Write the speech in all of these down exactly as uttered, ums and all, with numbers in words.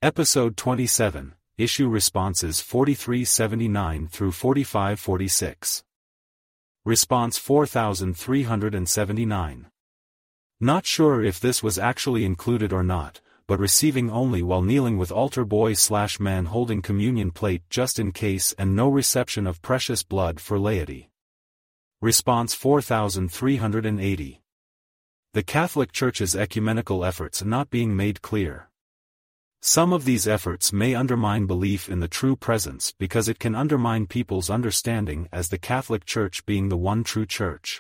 Episode twenty-seven, Issue Responses forty-three seventy-nine through forty-five forty-six. Response four thousand three hundred seventy-nine. Not sure if this was actually included or not, but receiving only while kneeling with altar boy slash man holding communion plate just in case and no reception of precious blood for laity. Response four thousand three hundred eighty. The Catholic Church's ecumenical efforts not being made clear. Some of these efforts may undermine belief in the true presence because it can undermine people's understanding as the Catholic Church being the one true Church.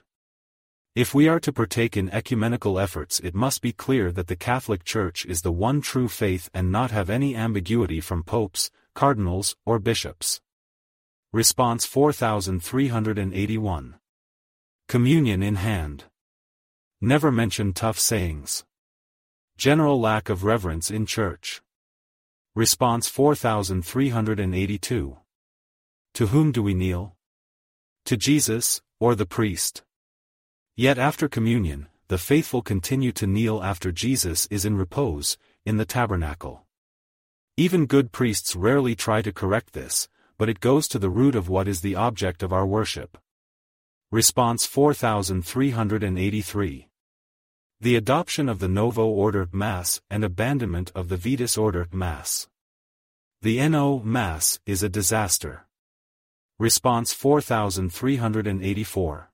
If we are to partake in ecumenical efforts, it must be clear that the Catholic Church is the one true faith and not have any ambiguity from popes, cardinals, or bishops. Response four thousand three hundred eighty-one. Communion in hand. Never mention tough sayings. General lack of reverence in church. Response four thousand three hundred eighty-two. To whom do we kneel? To Jesus, or the priest? Yet after communion, the faithful continue to kneel after Jesus is in repose, in the tabernacle. Even good priests rarely try to correct this, but it goes to the root of what is the object of our worship. Response four thousand three hundred eighty-three. The adoption of the Novo Order Mass and abandonment of the Vetus Order Mass. The N O Mass is a disaster. Response four thousand three hundred eighty-four.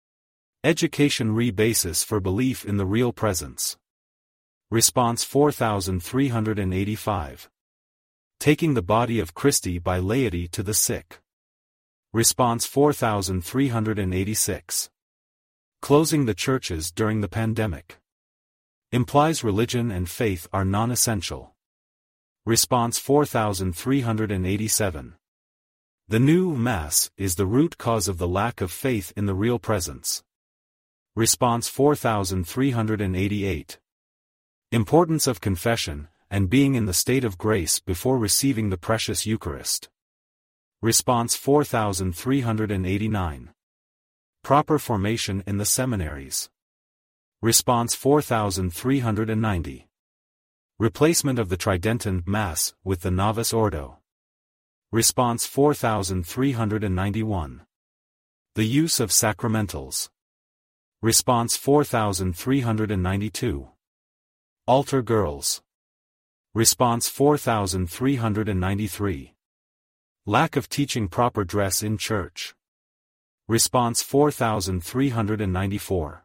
Education re-basis for belief in the real presence. Response four thousand three hundred eighty-five. Taking the body of Christi by laity to the sick. Response four thousand three hundred eighty-six. Closing the churches during the pandemic. Implies religion and faith are non-essential. Response four thousand three hundred eighty-seven. The new Mass is the root cause of the lack of faith in the real presence. Response four thousand three hundred eighty-eight. Importance of confession, and being in the state of grace before receiving the precious Eucharist. Response four thousand three hundred eighty-nine. Proper formation in the seminaries. Response four thousand three hundred ninety. Replacement of the Tridentan Mass with the Novus Ordo. Response four thousand three hundred ninety-one. The use of sacramentals. Response four thousand three hundred ninety-two. Altar girls. Response four thousand three hundred ninety-three. Lack of teaching proper dress in church. Response four thousand three hundred ninety-four.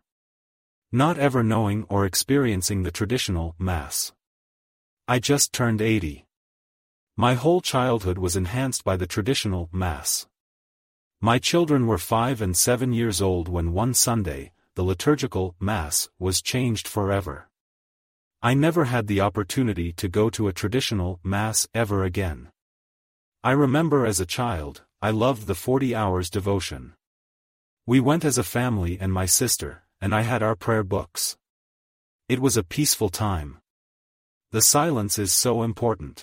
Not ever knowing or experiencing the traditional Mass. I just turned eighty. My whole childhood was enhanced by the traditional Mass. My children were five and seven years old when one Sunday, the liturgical Mass was changed forever. I never had the opportunity to go to a traditional Mass ever again. I remember as a child, I loved the forty hours devotion. We went as a family and my sister, and I had our prayer books. It was a peaceful time. The silence is so important.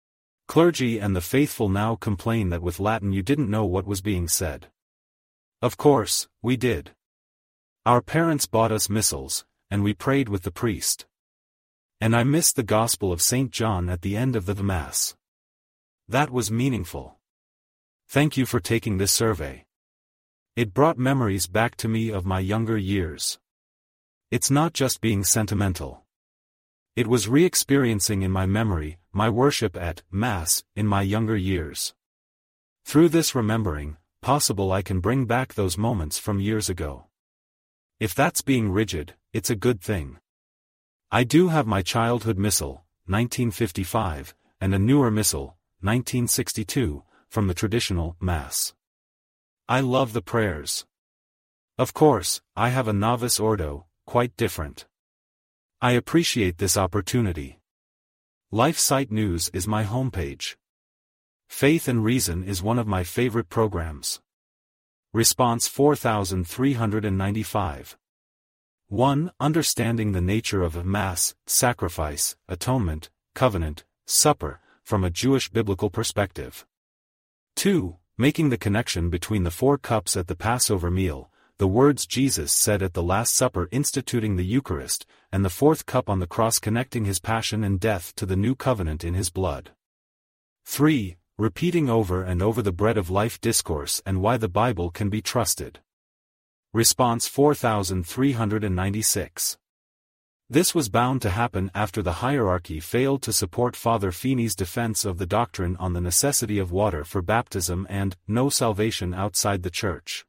Clergy and the faithful now complain that with Latin you didn't know what was being said. Of course, we did. Our parents bought us missals, and we prayed with the priest. And I missed the Gospel of Saint John at the end of the Mass. That was meaningful. Thank you for taking this survey. It brought memories back to me of my younger years. It's not just being sentimental. It was re-experiencing in my memory, my worship at Mass in my younger years. Through this remembering, possible I can bring back those moments from years ago. If that's being rigid, it's a good thing. I do have my childhood missal, nineteen fifty-five, and a newer missal, nineteen sixty-two, from the traditional Mass. I love the prayers. Of course, I have a Novus Ordo, quite different. I appreciate this opportunity. LifeSite News is my homepage. Faith and Reason is one of my favorite programs. Response four thousand three hundred ninety-five. one. Understanding the nature of a Mass, sacrifice, atonement, covenant, supper, from a Jewish biblical perspective. two. Making the connection between the four cups at the Passover meal, the words Jesus said at the Last Supper instituting the Eucharist, and the fourth cup on the cross connecting his passion and death to the new covenant in his blood. three. Repeating over and over the bread of life discourse and why the Bible can be trusted. Response four thousand three hundred ninety-six. This was bound to happen after the hierarchy failed to support Father Feeney's defense of the doctrine on the necessity of water for baptism and no salvation outside the Church.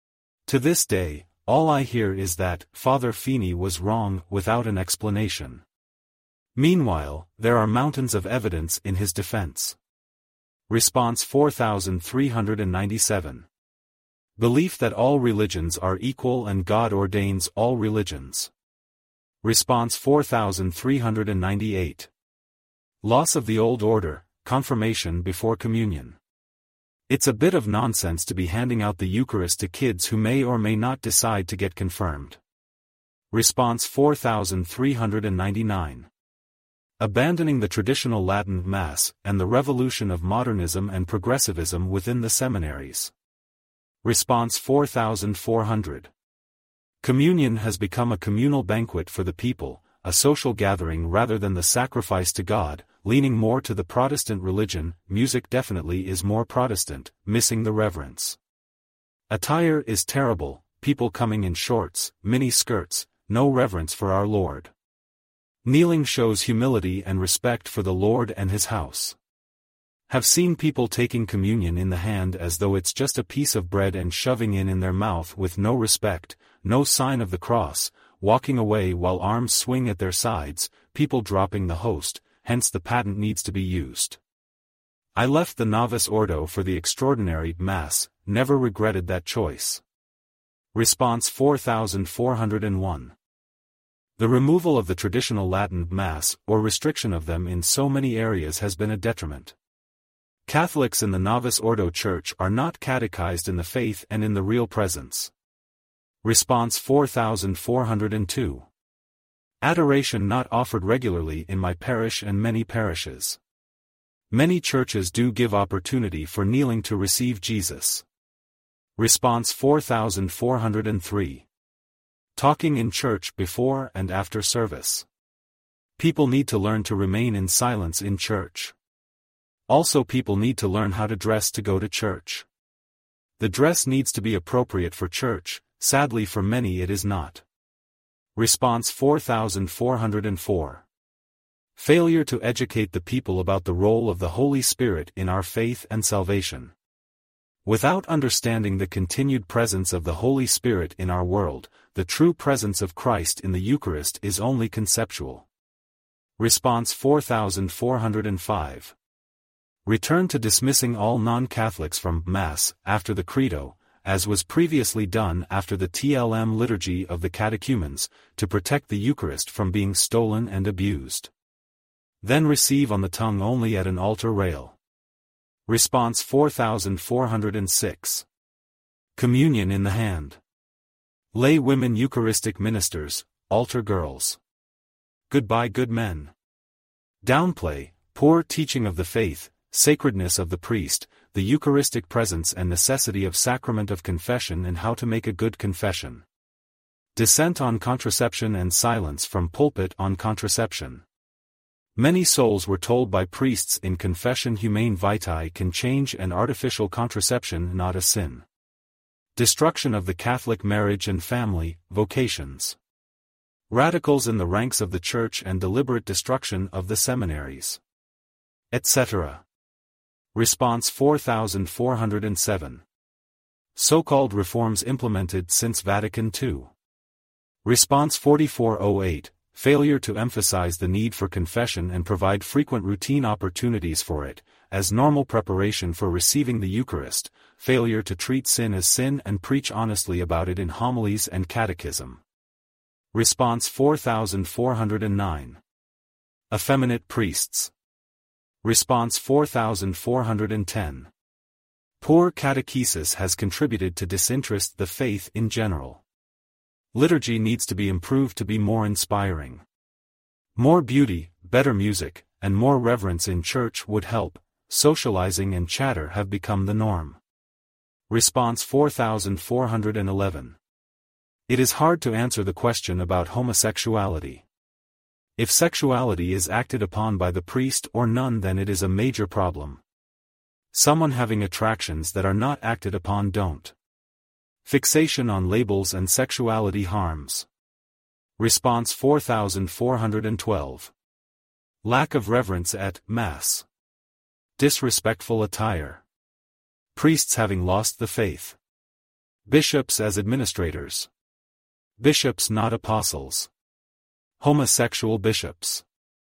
To this day, all I hear is that Father Feeney was wrong without an explanation. Meanwhile, there are mountains of evidence in his defense. Response four thousand three hundred ninety-seven. Belief that all religions are equal and God ordains all religions. Response four thousand three hundred ninety-eight. Loss of the old order, confirmation before communion. It's a bit of nonsense to be handing out the Eucharist to kids who may or may not decide to get confirmed. Response four thousand three hundred ninety-nine. Abandoning the traditional Latin Mass and the revolution of modernism and progressivism within the seminaries. Response four thousand four hundred. Communion has become a communal banquet for the people, a social gathering rather than the sacrifice to God, leaning more to the Protestant religion. Music definitely is more Protestant, missing the reverence. Attire is terrible, people coming in shorts, mini skirts, no reverence for our Lord. Kneeling shows humility and respect for the Lord and his house. Have seen people taking communion in the hand as though it's just a piece of bread and shoving it in their mouth with no respect, no sign of the cross, walking away while arms swing at their sides, people dropping the host, hence the patent needs to be used. I left the novice ordo for the extraordinary Mass, never regretted that choice. Response four thousand four hundred one. The removal of the traditional Latin Mass, or restriction of them in so many areas has been a detriment. Catholics in the novice ordo church are not catechized in the faith and in the real presence. Response four thousand four hundred two. Adoration not offered regularly in my parish and many parishes. Many churches do give opportunity for kneeling to receive Jesus. Response four thousand four hundred three. Talking in church before and after service. People need to learn to remain in silence in church. Also, people need to learn how to dress to go to church. The dress needs to be appropriate for church, sadly for many it is not. Response four thousand four hundred four. Failure to educate the people about the role of the Holy Spirit in our faith and salvation. Without understanding the continued presence of the Holy Spirit in our world, the true presence of Christ in the Eucharist is only conceptual. Response four thousand four hundred five. Return to dismissing all non-Catholics from Mass after the Credo, as was previously done after the T L M liturgy of the catechumens, to protect the Eucharist from being stolen and abused. Then receive on the tongue only at an altar rail. Response four thousand four hundred six. Communion in the hand. Lay women Eucharistic ministers, altar girls. Goodbye good men. Downplay, poor teaching of the faith, sacredness of the priest, the Eucharistic presence and necessity of sacrament of confession and how to make a good confession. Dissent on contraception and silence from pulpit on contraception. Many souls were told by priests in Confession Humane Vitae can change and artificial contraception not a sin. Destruction of the Catholic marriage and family, vocations. Radicals in the ranks of the Church and deliberate destruction of the seminaries. et cetera. Response four thousand four hundred seven. So-called reforms implemented since Vatican the Second. Response forty-four oh eight. Failure to emphasize the need for confession and provide frequent routine opportunities for it, as normal preparation for receiving the Eucharist, failure to treat sin as sin and preach honestly about it in homilies and catechism. Response four thousand four hundred nine. Effeminate priests. Response four thousand four hundred ten. Poor catechesis has contributed to disinterest the faith in general. Liturgy needs to be improved to be more inspiring. More beauty, better music, and more reverence in church would help. Socializing and chatter have become the norm. Response four thousand four hundred eleven. It is hard to answer the question about homosexuality. If sexuality is acted upon by the priest or nun, then it is a major problem. Someone having attractions that are not acted upon don't. Fixation on labels and sexuality harms. Response four thousand four hundred twelve. Lack of reverence at Mass. Disrespectful attire. Priests having lost the faith. Bishops as administrators. Bishops not apostles. Homosexual bishops.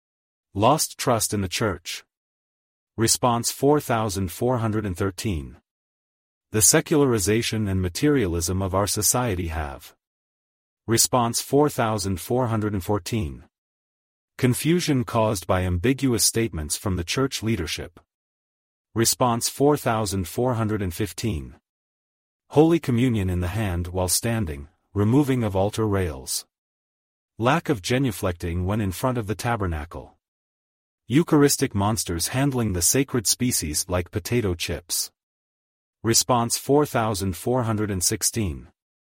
Lost trust in the Church. Response four thousand four hundred thirteen. The secularization and materialism of our society have. Response four thousand four hundred fourteen. Confusion caused by ambiguous statements from the Church leadership. Response four thousand four hundred fifteen. Holy Communion in the hand while standing, removing of altar rails. Lack of genuflecting when in front of the tabernacle. Eucharistic monsters handling the sacred species like potato chips. Response four thousand four hundred sixteen.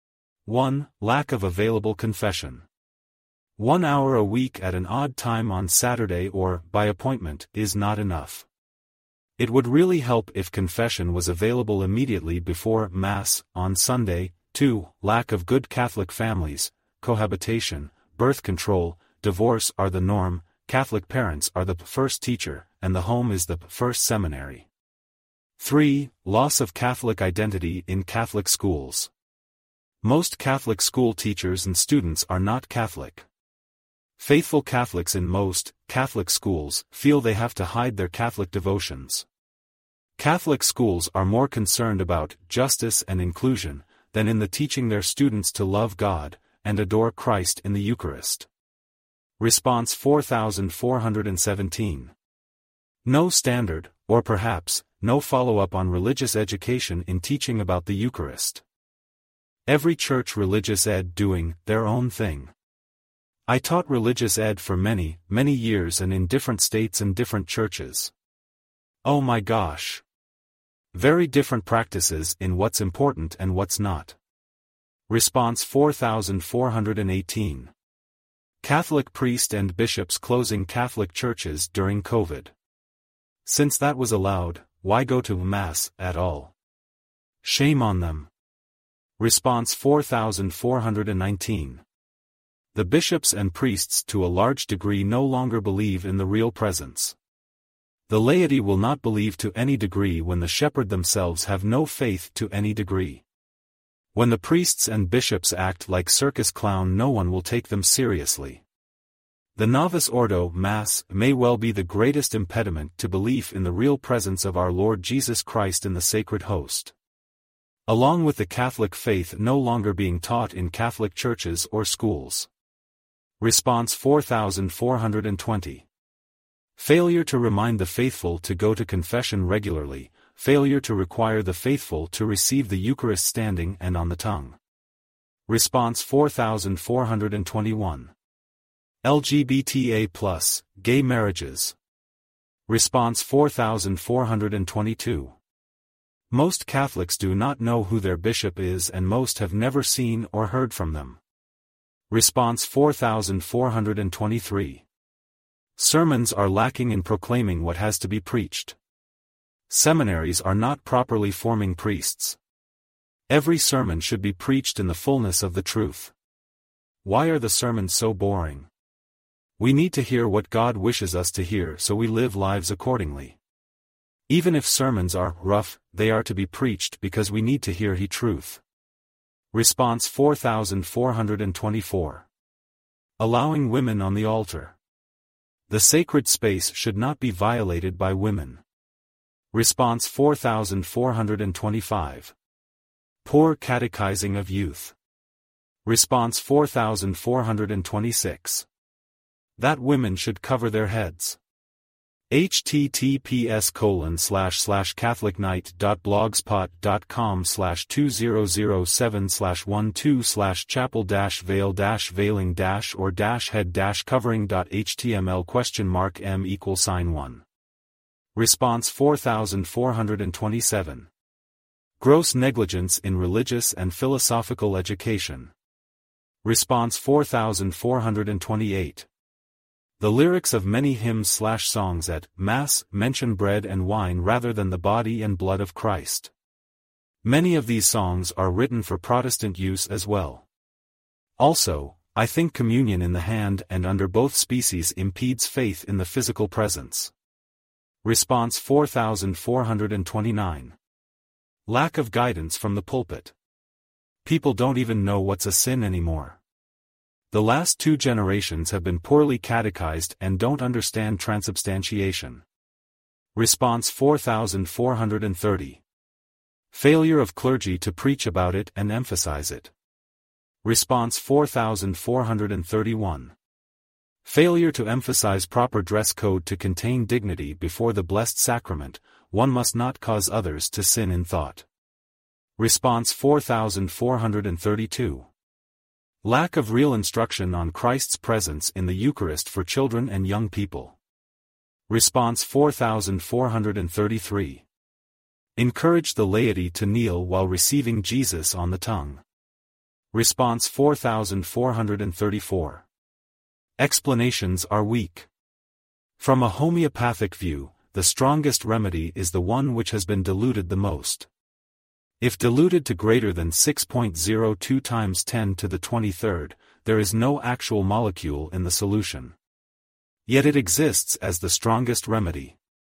one. Lack of available confession. One hour a week at an odd time on Saturday or by appointment is not enough. It would really help if confession was available immediately before Mass on Sunday. two. Lack of good Catholic families. Cohabitation, birth control, divorce are the norm. Catholic parents are the first teacher, and the home is the first seminary. three. Loss of Catholic identity in Catholic schools. Most Catholic school teachers and students are not Catholic. Faithful Catholics in most Catholic schools feel they have to hide their Catholic devotions. Catholic schools are more concerned about justice and inclusion than in the teaching their students to love God and adore Christ in the Eucharist. Response four thousand four hundred seventeen. No standard, or perhaps, no follow-up on religious education in teaching about the Eucharist. Every church religious ed doing their own thing. I taught religious ed for many, many years and in different states and different churches. Oh my gosh. Very different practices in what's important and what's not. Response four thousand four hundred eighteen. Catholic priest and bishops closing Catholic churches during COVID. Since that was allowed, why go to Mass at all? Shame on them. Response four thousand four hundred nineteen. The bishops and priests to a large degree no longer believe in the real presence. The laity will not believe to any degree when the shepherd themselves have no faith to any degree. When the priests and bishops act like circus clown, no one will take them seriously. The Novus Ordo Mass may well be the greatest impediment to belief in the real presence of our Lord Jesus Christ in the sacred host. Along with the Catholic faith no longer being taught in Catholic churches or schools. Response four thousand four hundred twenty. Failure to remind the faithful to go to confession regularly, failure to require the faithful to receive the Eucharist standing and on the tongue. Response four thousand four hundred twenty-one. L G B T A plus, gay marriages. Response four thousand four hundred twenty-two. Most Catholics do not know who their bishop is and most have never seen or heard from them. Response four thousand four hundred twenty-three. Sermons are lacking in proclaiming what has to be preached. Seminaries are not properly forming priests. Every sermon should be preached in the fullness of the truth. Why are the sermons so boring? We need to hear what God wishes us to hear so we live lives accordingly. Even if sermons are rough, they are to be preached because we need to hear He truth. Response four thousand four hundred twenty-four. Allowing women on the altar. The sacred space should not be violated by women. Response four thousand four hundred twenty-five. Poor catechizing of youth. Response four thousand four hundred twenty-six. That women should cover their heads. https colon slash slash catholicnight.blogspot.com slash 2007 slash 12 slash chapel dash veil dash veiling dash or dash head dash covering dot html question mark m equal sign one. Response four thousand four hundred twenty-seven. Gross negligence in religious and philosophical education. Response four thousand four hundred twenty-eight. The lyrics of many hymns slash songs at Mass mention bread and wine rather than the body and blood of Christ. Many of these songs are written for Protestant use as well. Also, I think communion in the hand and under both species impedes faith in the physical presence. Response four thousand four hundred twenty-nine. Lack of guidance from the pulpit. People don't even know what's a sin anymore. The last two generations have been poorly catechized and don't understand transubstantiation. Response four thousand four hundred thirty. Failure of clergy to preach about it and emphasize it. Response four thousand four hundred thirty-one. Failure to emphasize proper dress code to contain dignity before the Blessed Sacrament. One must not cause others to sin in thought. Response four thousand four hundred thirty-two. Lack of real instruction on Christ's presence in the Eucharist for children and young people. Response four thousand four hundred thirty-three. Encourage the laity to kneel while receiving Jesus on the tongue. Response four thousand four hundred thirty-four. Explanations are weak. From a homeopathic view, the strongest remedy is the one which has been diluted the most. If diluted to greater than six point zero two times ten to the twenty-third, there is no actual molecule in the solution. Yet it exists as the strongest remedy.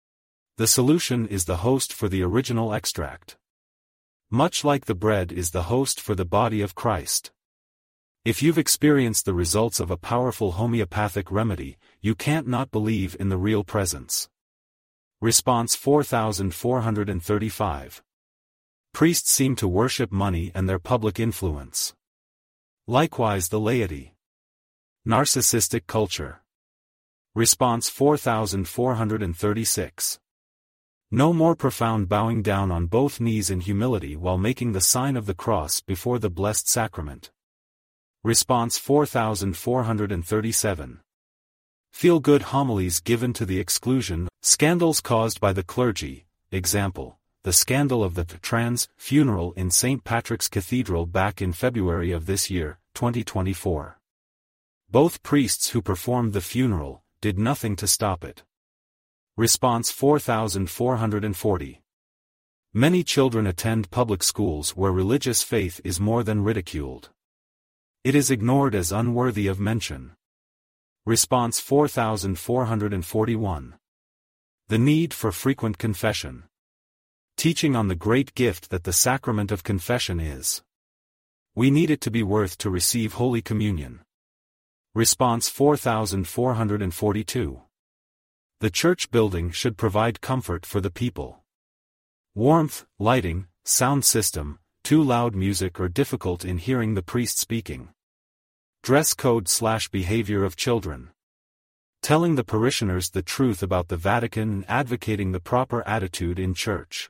The solution is the host for the original extract. Much like the bread is the host for the body of Christ. If you've experienced the results of a powerful homeopathic remedy, you can't not believe in the real presence. Response four thousand four hundred thirty-five. Priests seem to worship money and their public influence. Likewise the laity. Narcissistic culture. Response four thousand four hundred thirty-six. No more profound bowing down on both knees in humility while making the sign of the cross before the Blessed Sacrament. Response four thousand four hundred thirty-seven. Feel-good homilies given to the exclusion, scandals caused by the clergy, example, the scandal of the trans funeral in Saint Patrick's Cathedral back in February of this year, twenty twenty-four. Both priests who performed the funeral did nothing to stop it. Response four thousand four hundred forty. Many children attend public schools where religious faith is more than ridiculed. It is ignored as unworthy of mention. Response four thousand four hundred forty-one. The need for frequent confession. Teaching on the great gift that the sacrament of confession is. We need it to be worth to receive Holy Communion. Response four thousand four hundred forty-two. The church building should provide comfort for the people. Warmth, lighting, sound system, too loud music or difficult in hearing the priest speaking. Dress code slash behavior of children. Telling the parishioners the truth about the Vatican and advocating the proper attitude in church.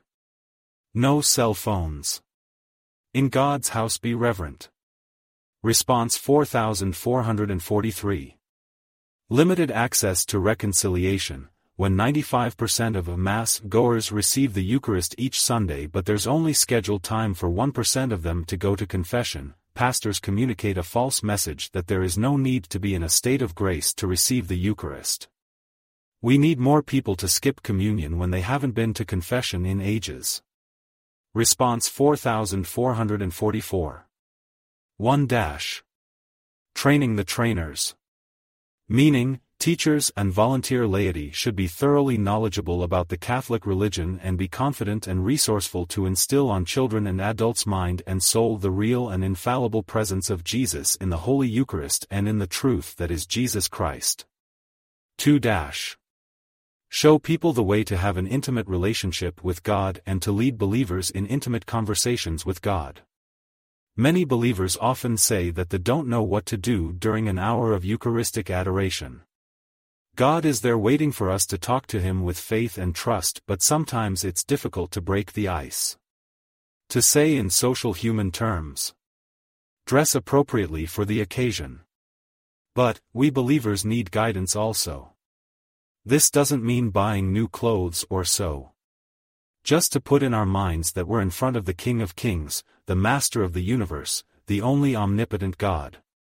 No cell phones. In God's house be reverent. Response four thousand four hundred forty-three. Limited access to reconciliation. When ninety-five percent of Mass goers receive the Eucharist each Sunday but there's only scheduled time for one percent of them to go to confession, pastors communicate a false message that there is no need to be in a state of grace to receive the Eucharist. We need more people to skip communion when they haven't been to confession in ages. Response four thousand four hundred forty-four. one dash. Training the trainers. Meaning, teachers and volunteer laity should be thoroughly knowledgeable about the Catholic religion and be confident and resourceful to instill on children and adults' mind and soul the real and infallible presence of Jesus in the Holy Eucharist and in the truth that is Jesus Christ. two dash. Show people the way to have an intimate relationship with God and to lead believers in intimate conversations with God. Many believers often say that they don't know what to do during an hour of Eucharistic adoration. God is there waiting for us to talk to Him with faith and trust, but sometimes it's difficult to break the ice. To say in social human terms. Dress appropriately for the occasion. But, we believers need guidance also. This doesn't mean buying new clothes or so. Just to put in our minds that we're in front of the King of Kings, the Master of the universe, the only omnipotent God.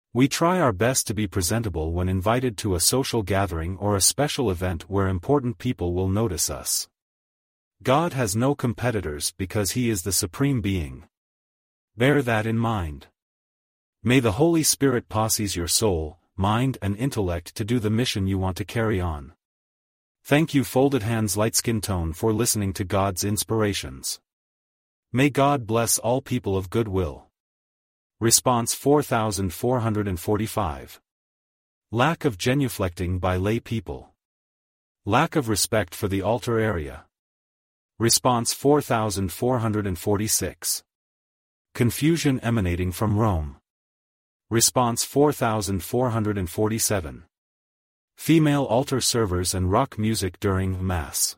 We try our best to be presentable when invited to a social gathering or a special event where important people will notice us. God has no competitors because He is the Supreme Being. Bear that in mind. May the Holy Spirit possess your soul, mind and intellect to do the mission you want to carry on. Thank you Folded Hands Light Skin Tone for listening to God's inspirations. May God bless all people of goodwill. Response four thousand four hundred forty-five. Lack of genuflecting by lay people. Lack of respect for the altar area. Response four thousand four hundred forty-six. Confusion emanating from Rome. Response four thousand four hundred forty-seven. Female altar servers and rock music during Mass.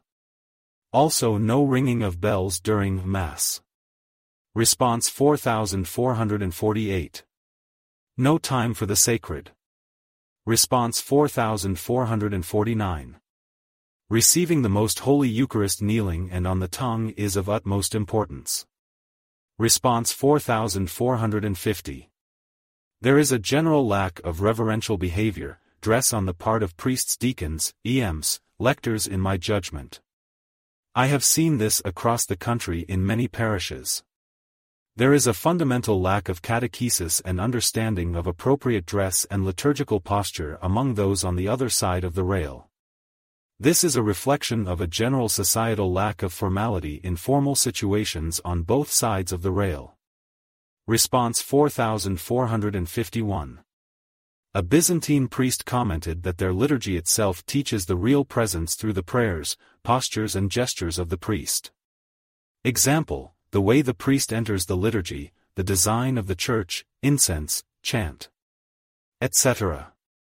Also no ringing of bells during Mass. Response four thousand four hundred forty-eight. No time for the sacred. Response four thousand four hundred forty-nine. Receiving the Most Holy Eucharist kneeling and on the tongue is of utmost importance. Response four thousand four hundred fifty. There is a general lack of reverential behavior, dress on the part of priests, deacons, E Ms, lectors in my judgment. I have seen this across the country in many parishes. There is a fundamental lack of catechesis and understanding of appropriate dress and liturgical posture among those on the other side of the rail. This is a reflection of a general societal lack of formality in formal situations on both sides of the rail. Response four thousand four hundred fifty-one. A Byzantine priest commented that their liturgy itself teaches the real presence through the prayers, postures and gestures of the priest. Example: the way the priest enters the liturgy, the design of the church, incense, chant, et cetera.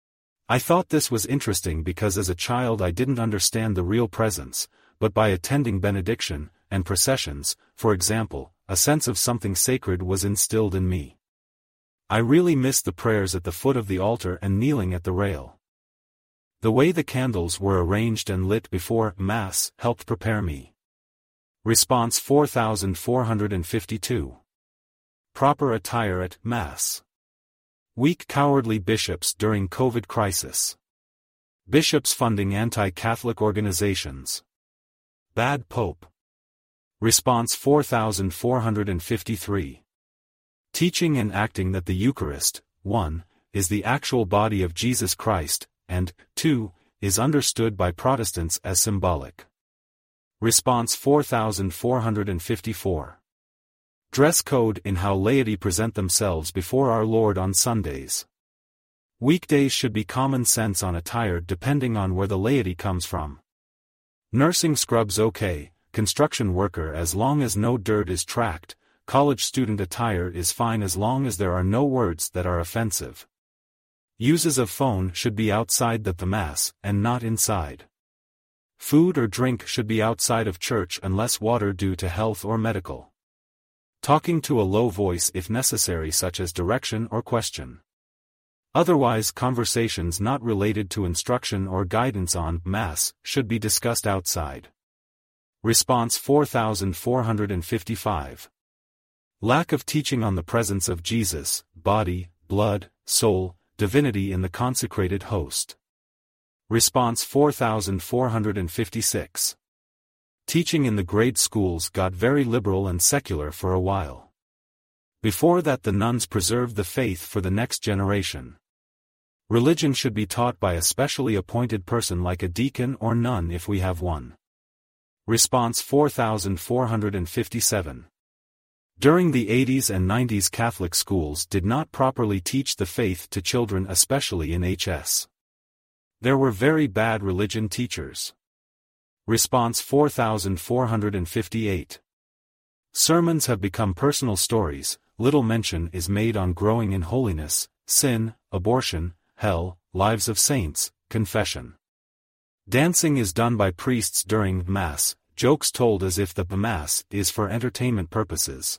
I thought this was interesting because as a child I didn't understand the real presence, but by attending benediction and processions, for example, a sense of something sacred was instilled in me. I really missed the prayers at the foot of the altar and kneeling at the rail. The way the candles were arranged and lit before Mass helped prepare me. Response four thousand four hundred fifty-two. Proper attire at Mass. Weak cowardly bishops during COVID crisis. Bishops funding anti-Catholic organizations. Bad Pope. Response four thousand four hundred fifty-three. Teaching and acting that the Eucharist, one, is the actual body of Jesus Christ, and, two, is understood by Protestants as symbolic. Response four thousand four hundred fifty-four. Dress code in how laity present themselves before our Lord on Sundays. Weekdays should be common sense on attire depending on where the laity comes from. Nursing scrubs okay, construction worker as long as no dirt is tracked, college student attire is fine as long as there are no words that are offensive. Uses of phone should be outside the Mass, and not inside. Food or drink should be outside of church unless water due to health or medical. Talking to a low voice if necessary, such as direction or question. Otherwise, conversations not related to instruction or guidance on Mass should be discussed outside. Response four thousand four hundred fifty-five. Lack of teaching on the presence of Jesus, body, blood, soul, divinity in the consecrated host. Response four thousand four hundred fifty-six. Teaching in the grade schools got very liberal and secular for a while. Before that the nuns preserved the faith for the next generation. Religion should be taught by a specially appointed person like a deacon or nun if we have one. Response four thousand four hundred fifty-seven. During the eighties and nineties Catholic schools did not properly teach the faith to children, especially in H S. There were very bad religion teachers. Response four thousand four hundred fifty-eight. Sermons have become personal stories, little mention is made on growing in holiness, sin, abortion, hell, lives of saints, confession. Dancing is done by priests during Mass, jokes told as if the Mass is for entertainment purposes.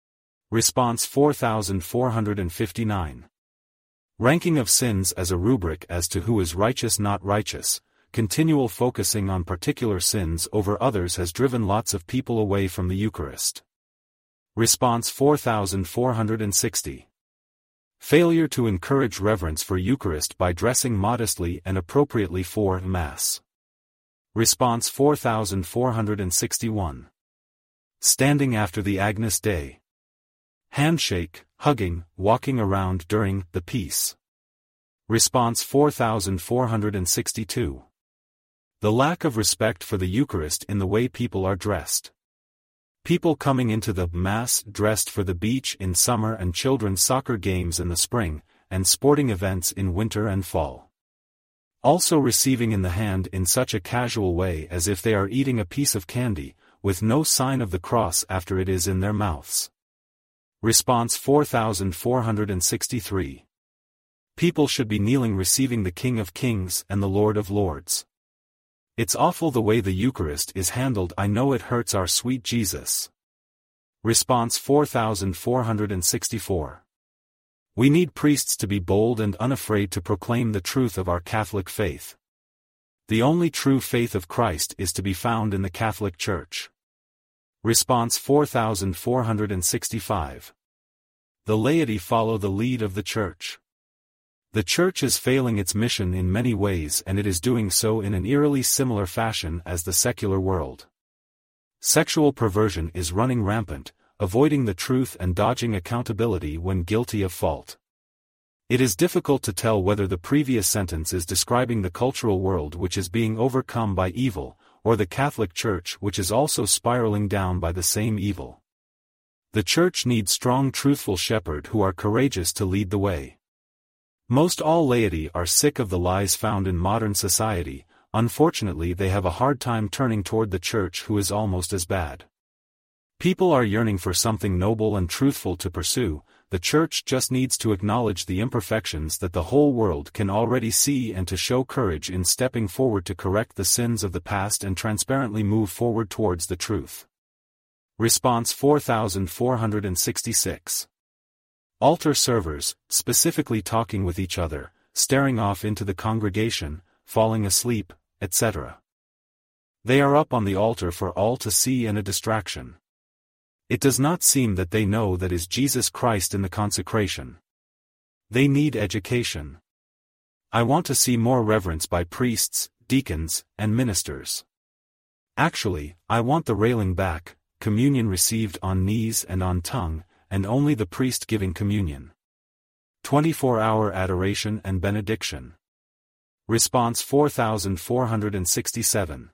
Response four thousand four hundred fifty-nine. Ranking of sins as a rubric as to who is righteous not righteous, continual focusing on particular sins over others has driven lots of people away from the Eucharist. Response four thousand four hundred sixty. Failure to encourage reverence for Eucharist by dressing modestly and appropriately for Mass. Response four thousand four hundred sixty-one. Standing after the Agnus Dei. Handshake, hugging, walking around during the peace. Response four thousand four hundred sixty-two. The lack of respect for the Eucharist in the way people are dressed. People coming into the Mass dressed for the beach in summer and children's soccer games in the spring, and sporting events in winter and fall. Also receiving in the hand in such a casual way as if they are eating a piece of candy, with no sign of the cross after it is in their mouths. Response four thousand four hundred sixty-three. People should be kneeling receiving the King of Kings and the Lord of Lords. It's awful the way the Eucharist is handled. I know it hurts our sweet Jesus. Response four thousand four hundred sixty-four. We need priests to be bold and unafraid to proclaim the truth of our Catholic faith. The only true faith of Christ is to be found in the Catholic Church. Response four thousand four hundred sixty-five. The laity follow the lead of the Church. The Church is failing its mission in many ways, and it is doing so in an eerily similar fashion as the secular world. Sexual perversion is running rampant, avoiding the truth and dodging accountability when guilty of fault. It is difficult to tell whether the previous sentence is describing the cultural world which is being overcome by evil, or the Catholic Church which is also spiraling down by the same evil. The Church needs strong truthful shepherds who are courageous to lead the way. Most all laity are sick of the lies found in modern society. Unfortunately they have a hard time turning toward the Church who is almost as bad. People are yearning for something noble and truthful to pursue. The Church just needs to acknowledge the imperfections that the whole world can already see and to show courage in stepping forward to correct the sins of the past and transparently move forward towards the truth. Response four thousand four hundred sixty-six. Altar servers, specifically talking with each other, staring off into the congregation, falling asleep, et cetera. They are up on the altar for all to see and a distraction. It does not seem that they know that is Jesus Christ in the consecration. They need education. I want to see more reverence by priests, deacons, and ministers. Actually, I want the railing back, communion received on knees and on tongue, and only the priest giving communion. twenty-four hour adoration and benediction. Response four thousand four hundred sixty-seven.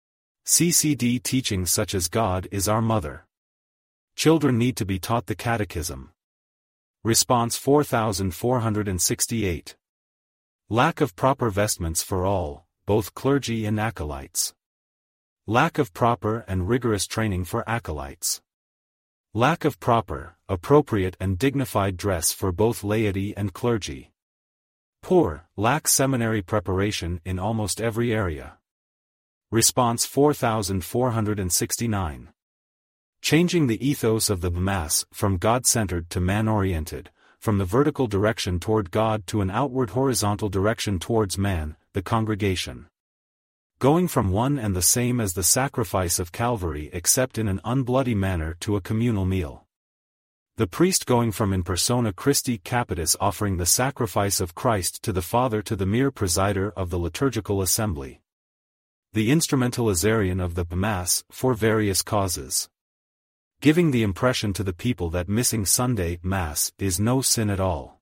C C D teaching such as God is our mother. Children need to be taught the catechism. Response four thousand four hundred sixty-eight. Lack of proper vestments for all, both clergy and acolytes. Lack of proper and rigorous training for acolytes. Lack of proper, appropriate and dignified dress for both laity and clergy. Poor, lack seminary preparation in almost every area. Response four thousand four hundred sixty-nine. Changing the ethos of the Mass from God-centered to man-oriented, from the vertical direction toward God to an outward horizontal direction towards man, the congregation. Going from one and the same as the sacrifice of Calvary except in an unbloody manner to a communal meal. The priest going from in persona Christi Capitis offering the sacrifice of Christ to the Father to the mere presider of the liturgical assembly. The instrumentalization of the Mass for various causes. Giving the impression to the people that missing Sunday Mass is no sin at all.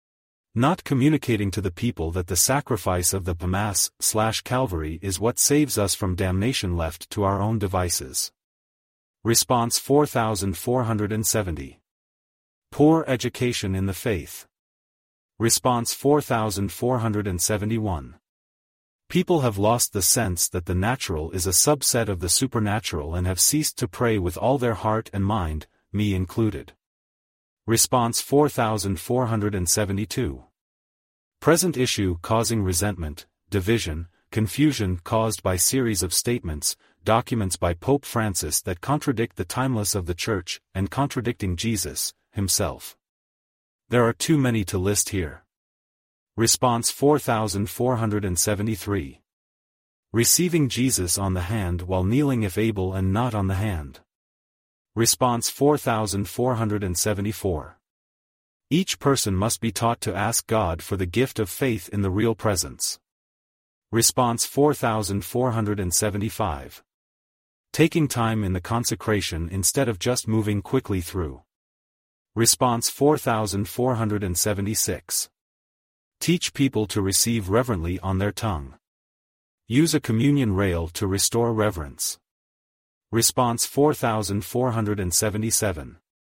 Not communicating to the people that the sacrifice of the Mass slash Calvary is what saves us from damnation left to our own devices. Response four thousand four hundred seventy. Poor education in the faith. Response four thousand four hundred seventy-one. People have lost the sense that the natural is a subset of the supernatural and have ceased to pray with all their heart and mind, me included. Response four thousand four hundred seventy-two. Present issue causing resentment, division, confusion caused by series of statements, documents by Pope Francis that contradict the timeless of the Church, and contradicting Jesus, himself. There are too many to list here. Response four thousand four hundred seventy-three. Receiving Jesus on the hand while kneeling if able and not on the hand. Response four thousand four hundred seventy-four. Each person must be taught to ask God for the gift of faith in the real presence. Response four thousand four hundred seventy-five. Taking time in the consecration instead of just moving quickly through. Response four thousand four hundred seventy-six. Teach people to receive reverently on their tongue. Use a communion rail to restore reverence. Response four thousand four hundred seventy-seven.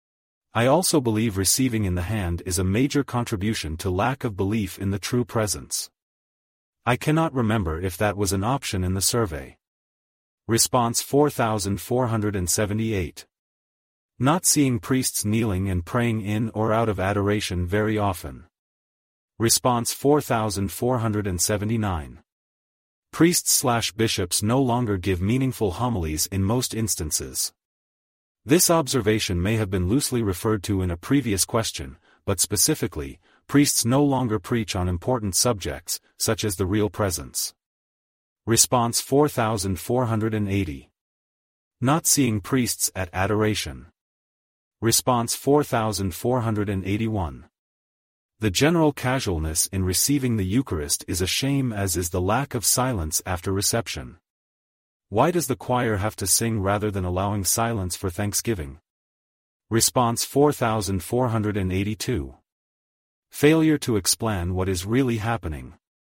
I also believe receiving in the hand is a major contribution to lack of belief in the true presence. I cannot remember if that was an option in the survey. Response four thousand four hundred seventy-eight. Not seeing priests kneeling and praying in or out of adoration very often. Response four thousand four hundred seventy-nine. Priests slash bishops no longer give meaningful homilies in most instances. This observation may have been loosely referred to in a previous question, but specifically, priests no longer preach on important subjects, such as the real presence. Response four thousand four hundred eighty. Not seeing priests at adoration. Response four thousand four hundred eighty-one. The general casualness in receiving the Eucharist is a shame, as is the lack of silence after reception. Why does the choir have to sing rather than allowing silence for thanksgiving? Response four thousand four hundred eighty-two. Failure to explain what is really happening.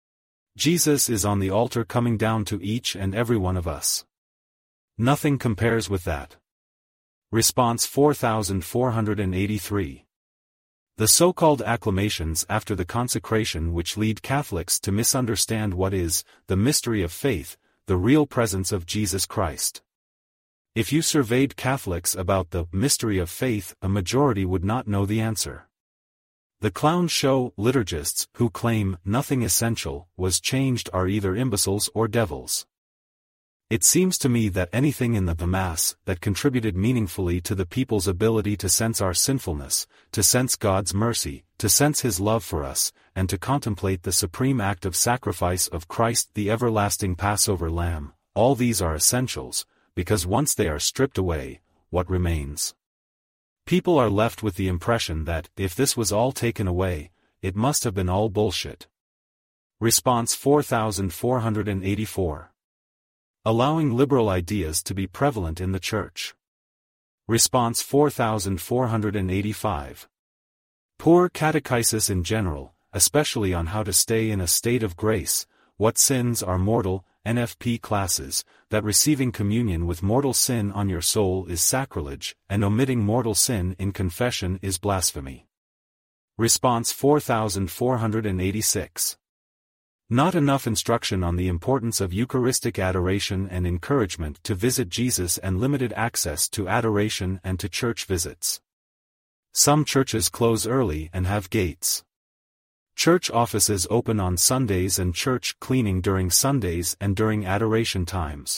Jesus is on the altar coming down to each and every one of us. Nothing compares with that. Response four thousand four hundred eighty-three. The so-called acclamations after the consecration which lead Catholics to misunderstand what is the mystery of faith, the real presence of Jesus Christ. If you surveyed Catholics about the mystery of faith, a majority would not know the answer. The clown show liturgists who claim nothing essential was changed are either imbeciles or devils. It seems to me that anything in the Mass that contributed meaningfully to the people's ability to sense our sinfulness, to sense God's mercy, to sense His love for us, and to contemplate the supreme act of sacrifice of Christ the everlasting Passover Lamb, all these are essentials, because once they are stripped away, what remains? People are left with the impression that, if this was all taken away, it must have been all bullshit. Response four thousand four hundred eighty-four. Allowing liberal ideas to be prevalent in the Church. Response four thousand four hundred eighty-five. Poor catechesis in general, especially on how to stay in a state of grace, what sins are mortal, N F P classes, that receiving communion with mortal sin on your soul is sacrilege, and omitting mortal sin in confession is blasphemy. Response four thousand four hundred eighty-six. Not enough instruction on the importance of Eucharistic adoration and encouragement to visit Jesus, and limited access to adoration and to church visits. Some churches close early and have gates. Church offices open on Sundays and church cleaning during Sundays and during adoration times.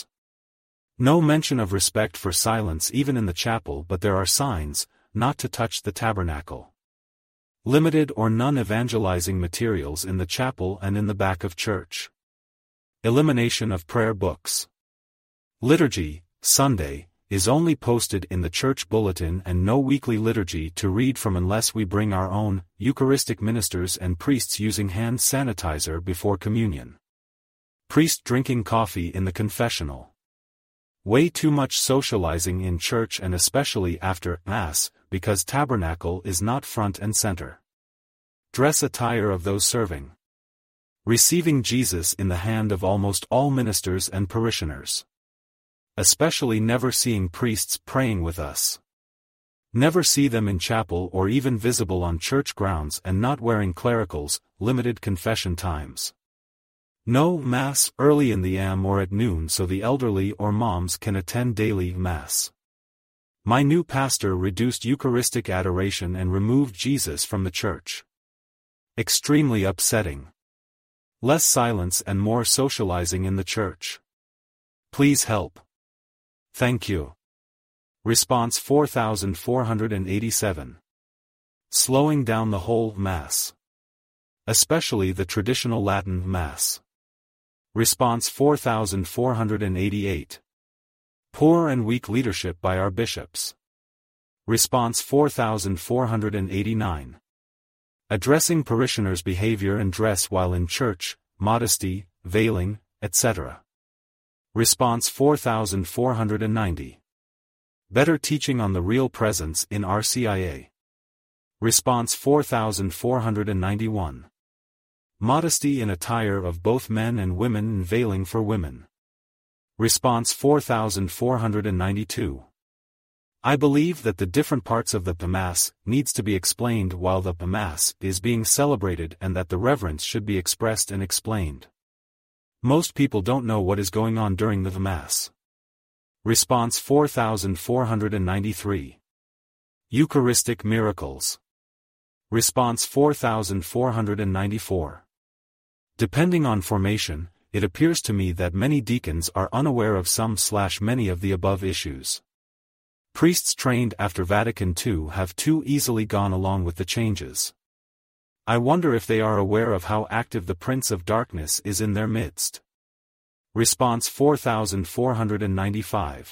No mention of respect for silence even in the chapel, but there are signs, not to touch the tabernacle. Limited or none evangelizing materials in the chapel and in the back of church. Elimination of prayer books. Liturgy, Sunday, is only posted in the church bulletin, and no weekly liturgy to read from unless we bring our own, Eucharistic ministers and priests using hand sanitizer before communion. Priest drinking coffee in the confessional. Way too much socializing in church, and especially after Mass, because tabernacle is not front and center. Dress attire of those serving. Receiving Jesus in the hand of almost all ministers and parishioners. Especially never seeing priests praying with us. Never see them in chapel or even visible on church grounds, and not wearing clericals, limited confession times. No Mass early in the A M or at noon so the elderly or moms can attend daily Mass. My new pastor reduced Eucharistic adoration and removed Jesus from the church. Extremely upsetting. Less silence and more socializing in the church. Please help. Thank you. Response four thousand four hundred eighty-seven. Slowing down the whole Mass. Especially the traditional Latin Mass. Response four thousand four hundred eighty-eight. Poor and weak leadership by our bishops. Response four thousand four hundred eighty-nine. Addressing parishioners' behavior and dress while in church, modesty, veiling, et cetera. Response four thousand four hundred ninety. Better teaching on the real presence in R C I A. Response four thousand four hundred ninety-one. Modesty in attire of both men and women and veiling for women. Response four thousand four hundred ninety-two. I believe that the different parts of the Mass needs to be explained while the Mass is being celebrated and that the reverence should be expressed and explained. Most people don't know what is going on during the Mass. Response four thousand four hundred ninety-three. Eucharistic miracles. Response four thousand four hundred ninety-four. Depending on formation, it appears to me that many deacons are unaware of some slash many of the above issues. Priests trained after Vatican Two have too easily gone along with the changes. I wonder if they are aware of how active the Prince of Darkness is in their midst. Response four thousand four hundred ninety-five.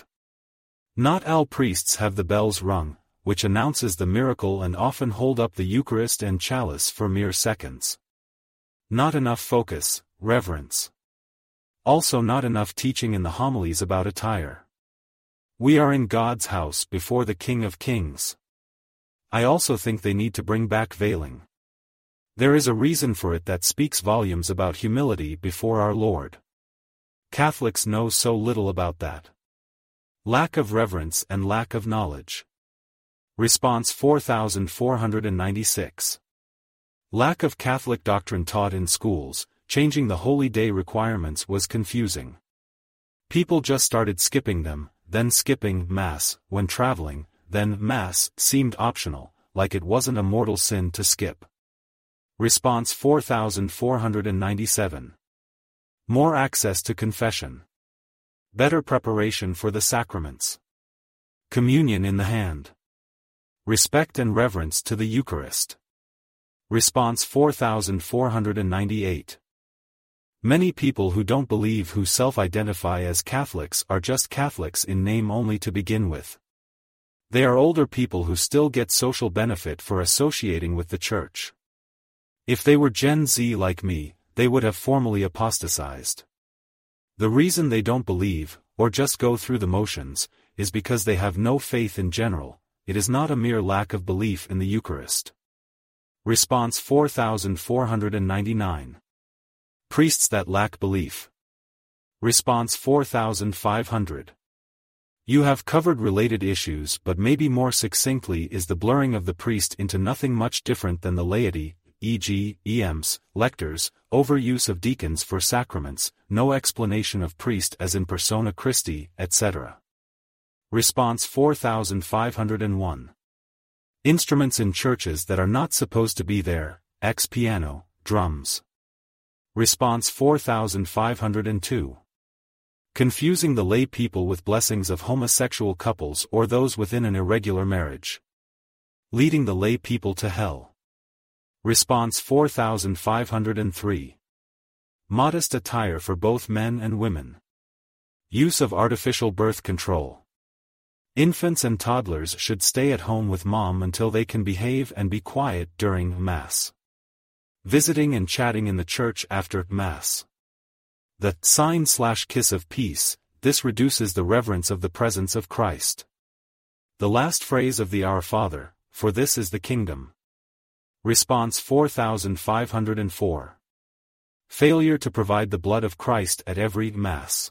Not all priests have the bells rung, which announces the miracle and often hold up the Eucharist and chalice for mere seconds. Not enough focus, reverence. Also not enough teaching in the homilies about attire. We are in God's house before the King of Kings. I also think they need to bring back veiling. There is a reason for it that speaks volumes about humility before our Lord. Catholics know so little about that. Lack of reverence and lack of knowledge. Response four thousand four hundred ninety-six. Lack of Catholic doctrine taught in schools. Changing the Holy Day requirements was confusing. People just started skipping them. Then skipping Mass when traveling, then Mass seemed optional, like it wasn't a mortal sin to skip. Response four thousand four hundred ninety-seven. More access to confession. Better preparation for the sacraments. Communion in the hand. Respect and reverence to the Eucharist. Response four thousand four hundred ninety-eight. Many people who don't believe who self-identify as Catholics are just Catholics in name only to begin with. They are older people who still get social benefit for associating with the Church. If they were Gen Z like me, they would have formally apostatized. The reason they don't believe, or just go through the motions, is because they have no faith in general. It is not a mere lack of belief in the Eucharist. Response four thousand four hundred ninety-nine. Priests that lack belief. Response four thousand five hundred. You have covered related issues, but maybe more succinctly is the blurring of the priest into nothing much different than the laity, for example, E Ms, lectors, overuse of deacons for sacraments, no explanation of priest as in persona Christi, et cetera. Response four thousand five hundred one. Instruments in churches that are not supposed to be there, ex piano, drums. Response four thousand five hundred two. Confusing the lay people with blessings of homosexual couples or those within an irregular marriage. Leading the lay people to hell. Response four thousand five hundred three. Modest attire for both men and women. Use of artificial birth control. Infants and toddlers should stay at home with mom until they can behave and be quiet during Mass. Visiting and chatting in the church after Mass. The sign slash kiss of peace, this reduces the reverence of the presence of Christ. The last phrase of the Our Father, for this is the kingdom. Response four thousand five hundred four. Failure to provide the blood of Christ at every Mass.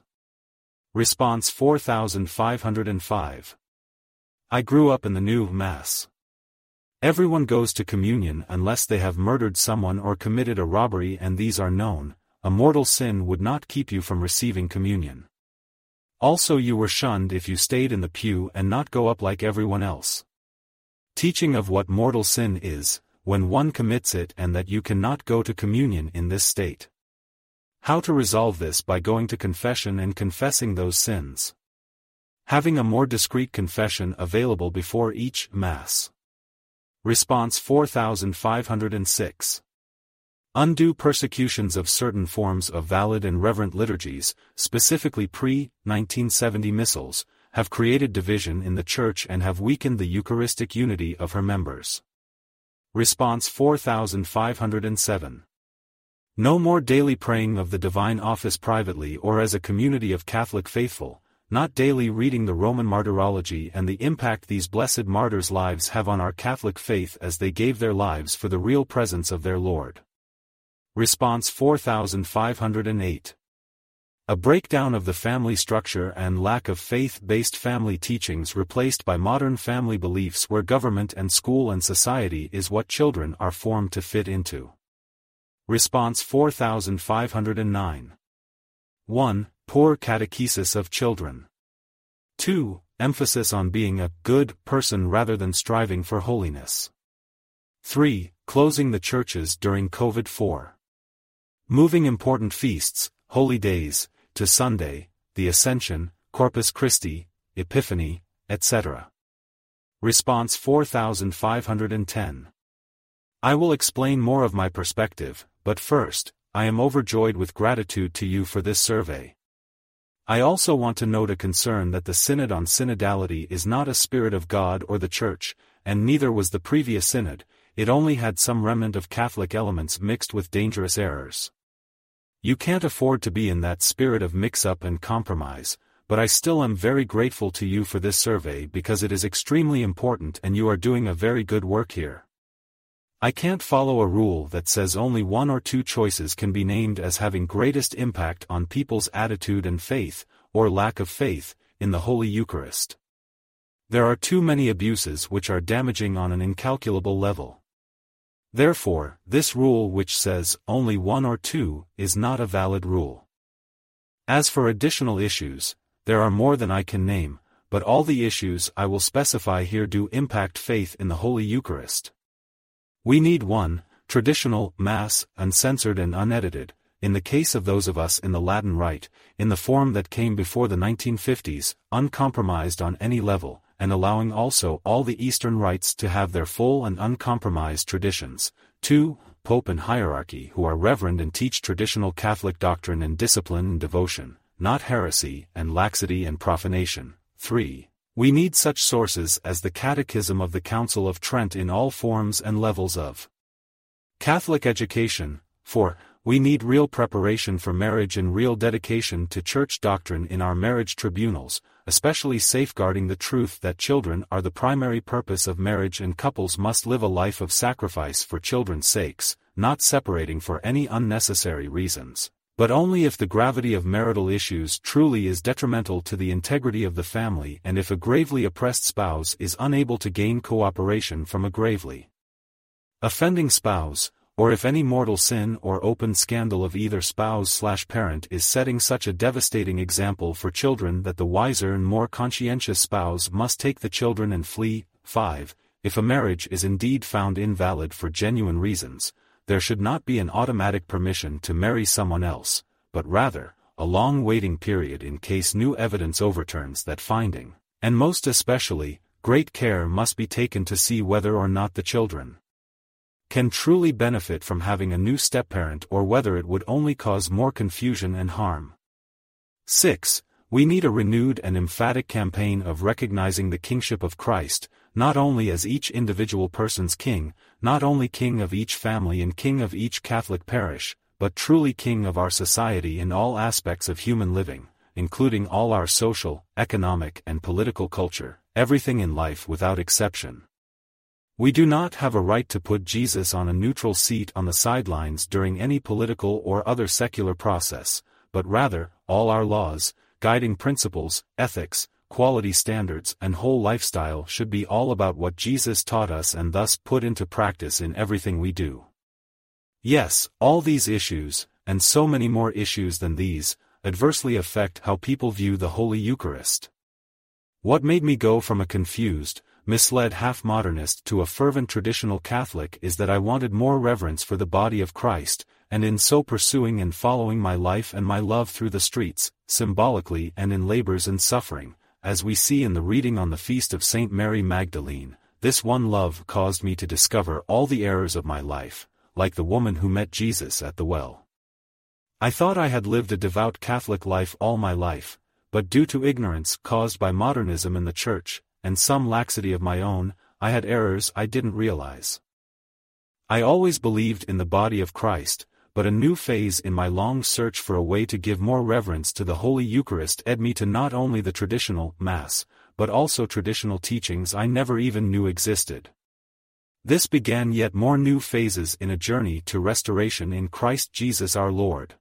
Response four thousand five hundred five. I grew up in the new Mass. Everyone goes to communion unless they have murdered someone or committed a robbery, and these are known. A mortal sin would not keep you from receiving communion. Also, you were shunned if you stayed in the pew and not go up like everyone else. Teaching of what mortal sin is, when one commits it, and that you cannot go to communion in this state. How to resolve this? By going to confession and confessing those sins. Having a more discreet confession available before each Mass. Response four thousand five hundred six. Undue persecutions of certain forms of valid and reverent liturgies, specifically pre nineteen seventy missals, have created division in the Church and have weakened the Eucharistic unity of her members. Response four thousand five hundred seven. No more daily praying of the divine office privately or as a community of Catholic faithful, not daily reading the Roman martyrology and the impact these blessed martyrs' lives have on our Catholic faith as they gave their lives for the real presence of their Lord. Response four thousand five hundred eight. A breakdown of the family structure and lack of faith-based family teachings replaced by modern family beliefs where government and school and society is what children are formed to fit into. Response four thousand five hundred nine. one. Poor catechesis of children. two. Emphasis on being a good person rather than striving for holiness. three. Closing the churches during COVID. four. Moving important feasts, holy days, to Sunday, the Ascension, Corpus Christi, Epiphany, et cetera. Response four thousand five hundred ten. I will explain more of my perspective, but first, I am overjoyed with gratitude to you for this survey. I also want to note a concern that the Synod on Synodality is not a spirit of God or the Church, and neither was the previous Synod. It only had some remnant of Catholic elements mixed with dangerous errors. You can't afford to be in that spirit of mix-up and compromise, but I still am very grateful to you for this survey because it is extremely important and you are doing a very good work here. I can't follow a rule that says only one or two choices can be named as having greatest impact on people's attitude and faith, or lack of faith, in the Holy Eucharist. There are too many abuses which are damaging on an incalculable level. Therefore, this rule which says only one or two is not a valid rule. As for additional issues, there are more than I can name, but all the issues I will specify here do impact faith in the Holy Eucharist. We need one, traditional, Mass, uncensored and unedited, in the case of those of us in the Latin Rite, in the form that came before the nineteen fifties, uncompromised on any level, and allowing also all the Eastern rites to have their full and uncompromised traditions. two. Pope and hierarchy who are reverend and teach traditional Catholic doctrine and discipline and devotion, not heresy and laxity and profanation. three. We need such sources as the Catechism of the Council of Trent in all forms and levels of Catholic education. four. We need real preparation for marriage and real dedication to church doctrine in our marriage tribunals, especially safeguarding the truth that children are the primary purpose of marriage and couples must live a life of sacrifice for children's sakes, not separating for any unnecessary reasons, but only if the gravity of marital issues truly is detrimental to the integrity of the family and if a gravely oppressed spouse is unable to gain cooperation from a gravely offending spouse, or if any mortal sin or open scandal of either spouse/parent is setting such a devastating example for children that the wiser and more conscientious spouse must take the children and flee. five. If a marriage is indeed found invalid for genuine reasons, there should not be an automatic permission to marry someone else, but rather, a long waiting period in case new evidence overturns that finding, and most especially, great care must be taken to see whether or not the children can truly benefit from having a new step-parent or whether it would only cause more confusion and harm. six. We need a renewed and emphatic campaign of recognizing the kingship of Christ, not only as each individual person's king, not only king of each family and king of each Catholic parish, but truly king of our society in all aspects of human living, including all our social, economic and political culture, everything in life without exception. We do not have a right to put Jesus on a neutral seat on the sidelines during any political or other secular process, but rather, all our laws, guiding principles, ethics, quality standards and whole lifestyle should be all about what Jesus taught us and thus put into practice in everything we do. Yes, all these issues, and so many more issues than these, adversely affect how people view the Holy Eucharist. What made me go from a confused, misled half-modernist to a fervent traditional Catholic is that I wanted more reverence for the body of Christ, and in so pursuing and following my life and my love through the streets, symbolically and in labors and suffering, as we see in the reading on the feast of Saint Mary Magdalene, this one love caused me to discover all the errors of my life, like the woman who met Jesus at the well. I thought I had lived a devout Catholic life all my life, but due to ignorance caused by modernism in the Church, and some laxity of my own, I had errors I didn't realize. I always believed in the body of Christ, but a new phase in my long search for a way to give more reverence to the Holy Eucharist led me to not only the traditional Mass, but also traditional teachings I never even knew existed. This began yet more new phases in a journey to restoration in Christ Jesus our Lord.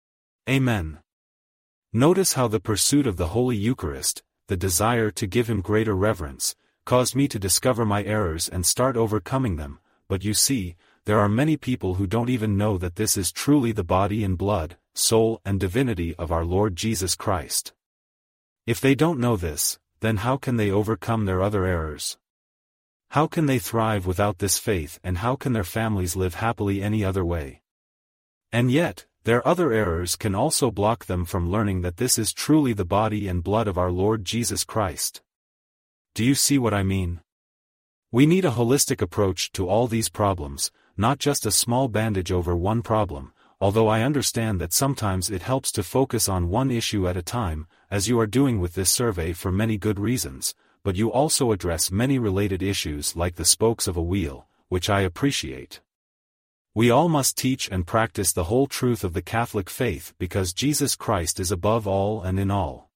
Amen. Notice how the pursuit of the Holy Eucharist, the desire to give Him greater reverence, caused me to discover my errors and start overcoming them, but you see, there are many people who don't even know that this is truly the body and blood, soul and divinity of our Lord Jesus Christ. If they don't know this, then how can they overcome their other errors? How can they thrive without this faith, and how can their families live happily any other way? And yet, their other errors can also block them from learning that this is truly the body and blood of our Lord Jesus Christ. Do you see what I mean? We need a holistic approach to all these problems, not just a small bandage over one problem, although I understand that sometimes it helps to focus on one issue at a time, as you are doing with this survey for many good reasons, but you also address many related issues like the spokes of a wheel, which I appreciate. We all must teach and practice the whole truth of the Catholic faith because Jesus Christ is above all and in all.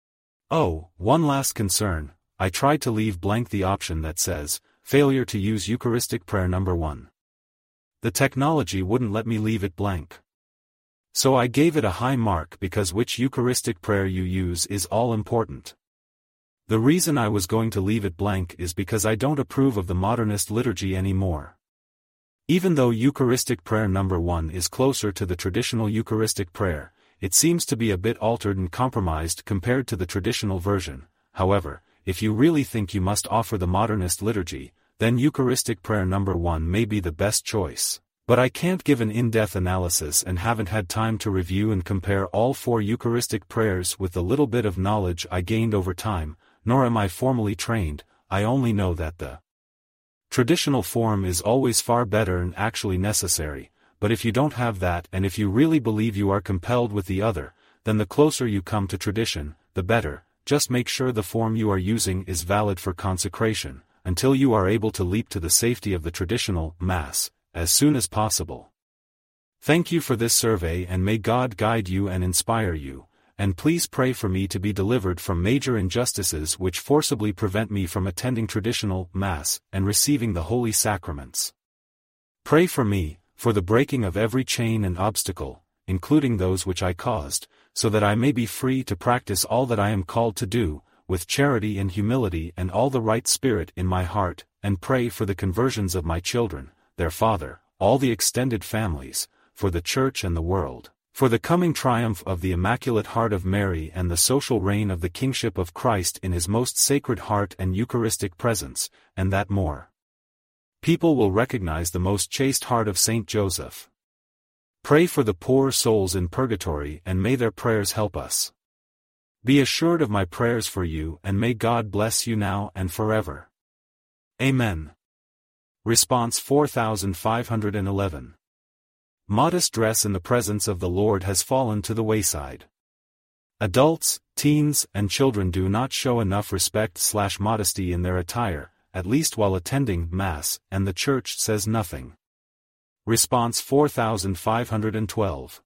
Oh, one last concern, I tried to leave blank the option that says, failure to use Eucharistic prayer number one. The technology wouldn't let me leave it blank. So I gave it a high mark because which Eucharistic prayer you use is all important. The reason I was going to leave it blank is because I don't approve of the modernist liturgy anymore. Even though Eucharistic prayer number one is closer to the traditional Eucharistic prayer, it seems to be a bit altered and compromised compared to the traditional version. However, if you really think you must offer the modernist liturgy, then Eucharistic prayer number one may be the best choice. But I can't give an in-depth analysis and haven't had time to review and compare all four Eucharistic prayers with the little bit of knowledge I gained over time, nor am I formally trained. I only know that the traditional form is always far better and actually necessary, but if you don't have that and if you really believe you are compelled with the other, then the closer you come to tradition, the better. Just make sure the form you are using is valid for consecration, until you are able to leap to the safety of the traditional Mass, as soon as possible. Thank you for this survey and may God guide you and inspire you. And please pray for me to be delivered from major injustices which forcibly prevent me from attending traditional Mass and receiving the holy sacraments. Pray for me, for the breaking of every chain and obstacle, including those which I caused, so that I may be free to practice all that I am called to do, with charity and humility and all the right spirit in my heart, and pray for the conversions of my children, their father, all the extended families, for the Church and the world, for the coming triumph of the Immaculate Heart of Mary and the social reign of the kingship of Christ in His most sacred heart and Eucharistic presence, and that more people will recognize the most chaste heart of Saint Joseph. Pray for the poor souls in purgatory and may their prayers help us. Be assured of my prayers for you and may God bless you now and forever. Amen. Response four thousand five hundred eleven. Modest dress in the presence of the Lord has fallen to the wayside. Adults, teens, and children do not show enough respect slash modesty in their attire, at least while attending Mass, and the Church says nothing. Response four thousand five hundred twelve.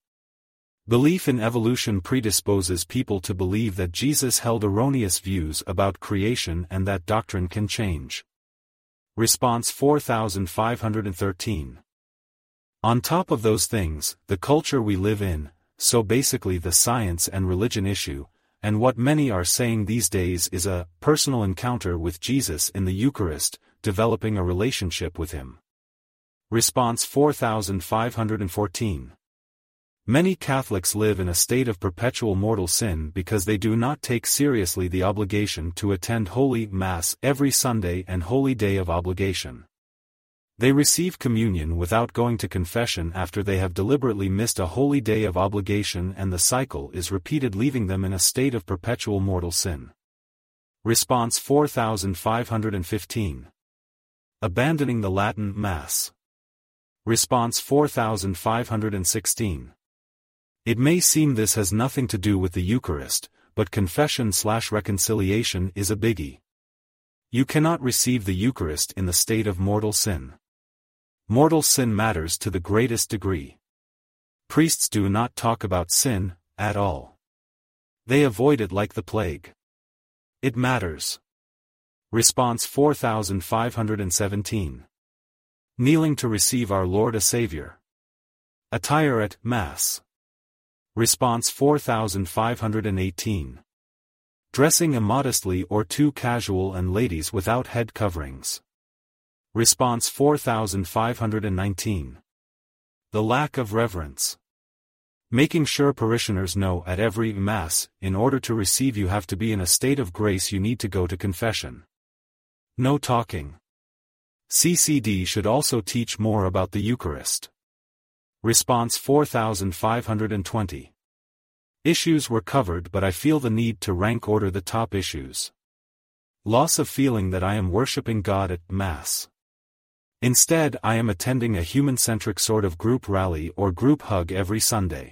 Belief in evolution predisposes people to believe that Jesus held erroneous views about creation and that doctrine can change. Response four thousand five hundred thirteen. On top of those things, the culture we live in, so basically the science and religion issue, and what many are saying these days is a personal encounter with Jesus in the Eucharist, developing a relationship with Him. Response four thousand five hundred fourteen. Many Catholics live in a state of perpetual mortal sin because they do not take seriously the obligation to attend Holy Mass every Sunday and Holy Day of Obligation. They receive communion without going to confession after they have deliberately missed a holy day of obligation, and the cycle is repeated, leaving them in a state of perpetual mortal sin. Response four thousand five hundred fifteen. Abandoning the Latin Mass. Response four thousand five hundred sixteen. It may seem this has nothing to do with the Eucharist, but confession slash reconciliation is a biggie. You cannot receive the Eucharist in the state of mortal sin. Mortal sin matters to the greatest degree. Priests do not talk about sin, at all. They avoid it like the plague. It matters. Response four thousand five hundred seventeen. Kneeling to receive our Lord a Savior. Attire at Mass. Response four thousand five hundred eighteen. Dressing immodestly or too casual and ladies without head coverings. Response four thousand five hundred nineteen. The lack of reverence. Making sure parishioners know at every Mass, in order to receive you have to be in a state of grace, you need to go to confession. No talking. C C D should also teach more about the Eucharist. Response four thousand five hundred twenty. Issues were covered, but I feel the need to rank order the top issues. Loss of feeling that I am worshipping God at Mass. Instead, I am attending a human-centric sort of group rally or group hug every Sunday.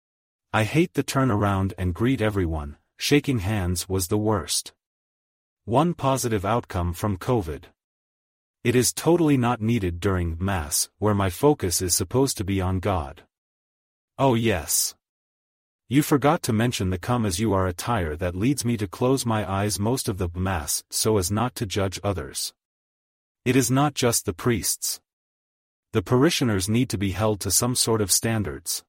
I hate the turn around and greet everyone. Shaking hands was the worst. One positive outcome from COVID. It is totally not needed during Mass, where my focus is supposed to be on God. Oh yes. You forgot to mention the come as you are attire that leads me to close my eyes most of the Mass so as not to judge others. It is not just the priests. The parishioners need to be held to some sort of standards.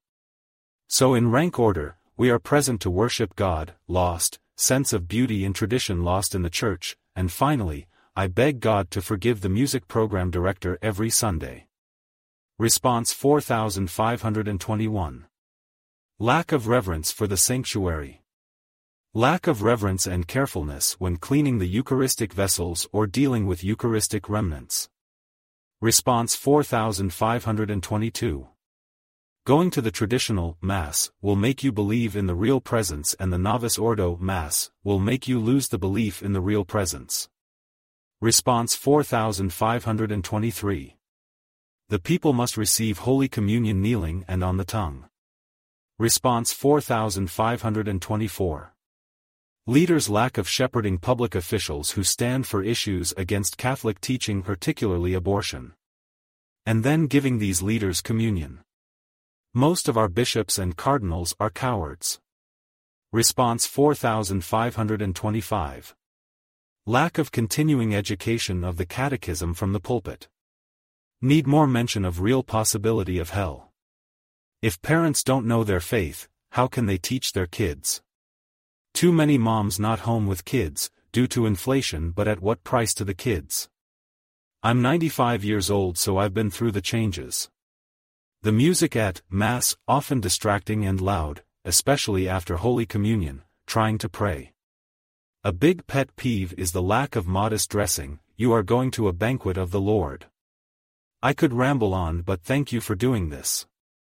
So in rank order, we are present to worship God, lost, sense of beauty in tradition lost in the church, and finally, I beg God to forgive the music program director every Sunday. Response four thousand five hundred twenty-one. Lack of reverence for the sanctuary. Lack of reverence and carefulness when cleaning the Eucharistic vessels or dealing with Eucharistic remnants. Response four thousand five hundred twenty-two. Going to the traditional Mass will make you believe in the real presence, and the Novus Ordo Mass will make you lose the belief in the real presence. Response four thousand five hundred twenty-three. The people must receive Holy Communion kneeling and on the tongue. Response four thousand five hundred twenty-four. Leaders' lack of shepherding public officials who stand for issues against Catholic teaching, particularly abortion. And then giving these leaders communion. Most of our bishops and cardinals are cowards. Response four thousand five hundred twenty-five. Lack of continuing education of the Catechism from the pulpit. Need more mention of real possibility of hell. If parents don't know their faith, how can they teach their kids? Too many moms not home with kids, due to inflation, but at what price to the kids? I'm ninety-five years old, so I've been through the changes. The music at Mass, often distracting and loud, especially after Holy Communion, trying to pray. A big pet peeve is the lack of modest dressing. You are going to a banquet of the Lord. I could ramble on, but thank you for doing this.